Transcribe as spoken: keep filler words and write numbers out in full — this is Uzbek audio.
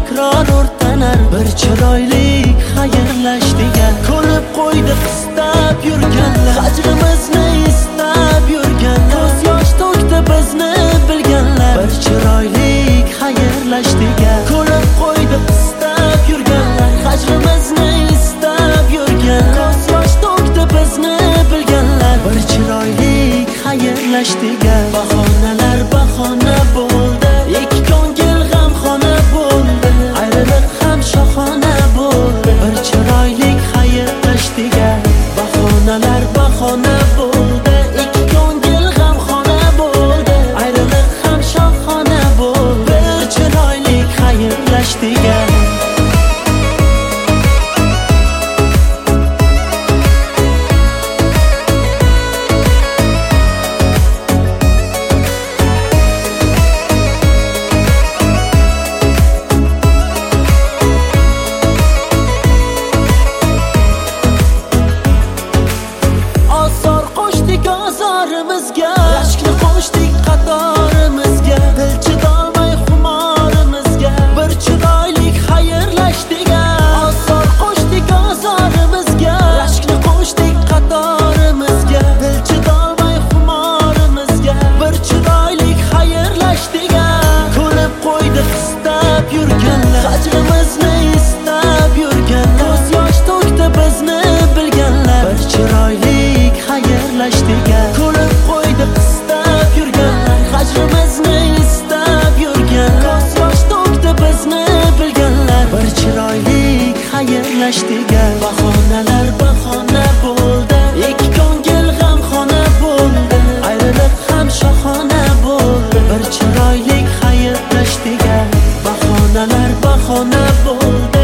takror o'rtanar. Bir chiroylik xayrlash degan ko'rib qo'ydi qistab yurganlar. Hajrimizni istab yurganlar, ko'z yosh to'kdi bizni bilganlar. Bir chiroylik xayrlash degan ko'rib qo'ydi qistab yurganlar. Hajrimizni istab yurganlar, ko'z yosh to'kdi bizni bilganlar. Bir chiroylik xayrlash degan bahonalar bahona bo'ldi. Ikki ko'ngil g'amxona bo'ldi, ayriliq ham shohona bo'ldi. Bir chiroylik xayrlash degan bahonalar bahona bo'ldi. Ikki ko'ngil g'amxona bo'ldi, ayriliq ham shohona bo'ldi. Bir chiroylik xayrlash degan rashkni qo'shdik qatorimizga, dil chidolmay xumorimizga. Bir chiroylik xayrlash degan osor qo'shdik ozorimizga. Rashkni qo'shdik qatorimizga, dil chidolmay xumorimizga. Bir chiroylik xayrlash degan ko'rib qo'ydi qistab yurganlar. Hajrimizni istab yurganlar, ko'z yosh to'kdi bizni bilganlar. Bir chiroylik xayrlash degan ko'rib qo'ydi qistab yurganlar. Hajrimizni istab yurganlar, ko'z yosh to'kdi bizni bilganlar. Bir chiroylik xayrlash degan bahonalar bahona bo'ldi. Ikki ko'ngil g'amxona bo'ldi, ayriliq ham shohona bo'ldi. Bir chiroylik xayrlash degan bahonalar bahona bo'ldi.